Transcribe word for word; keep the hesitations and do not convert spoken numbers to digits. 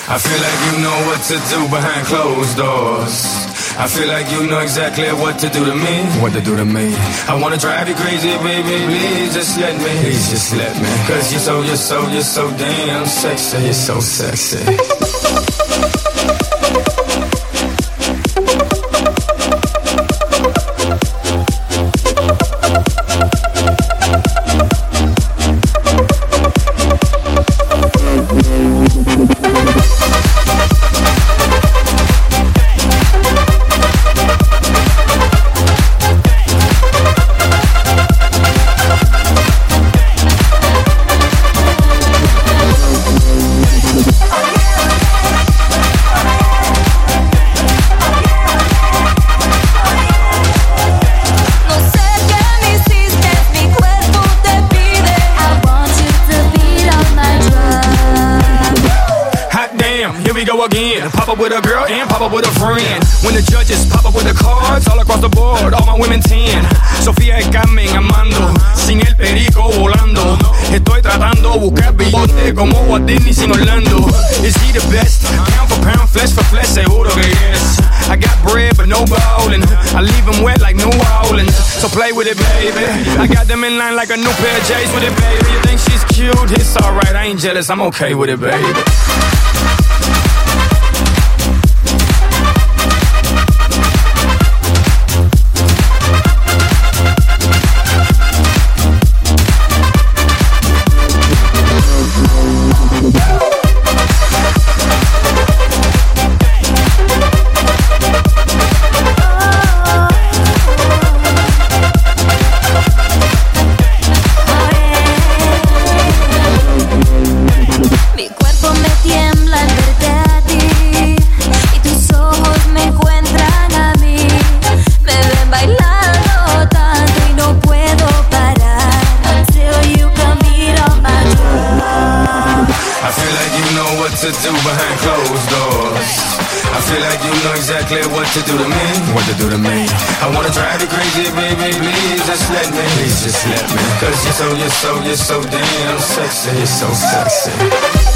I feel like you know what to do behind closed doors. I feel like you know exactly what to do to me. What to do to me. I wanna drive you crazy, baby. Please just let me. Please just let me. Cause you're so, you're so, you're so damn sexy. You're so sexy. Again, pop up with a girl and pop up with a friend. When the judges pop up with the cards all across the board, all my women ten. Sofía y Carmen amando, sin el perico volando. Estoy tratando buscar billete como Walt Disney sin Orlando. Is he the best? Pound for pound, flesh for flesh, seguro que yes. I got bread but no ballin'. I leave them wet like New Orleans. So play with it, baby. I got them in line like a new pair of J's with it, baby. You think she's cute? It's alright, I ain't jealous, I'm okay with it, baby. To do behind closed doors. I feel like you know exactly what to do to me. What to do to me. I wanna drive you crazy, baby. Please just let me. Please just let me. Cause you're so, you're so, you're so damn sexy. You're so sexy.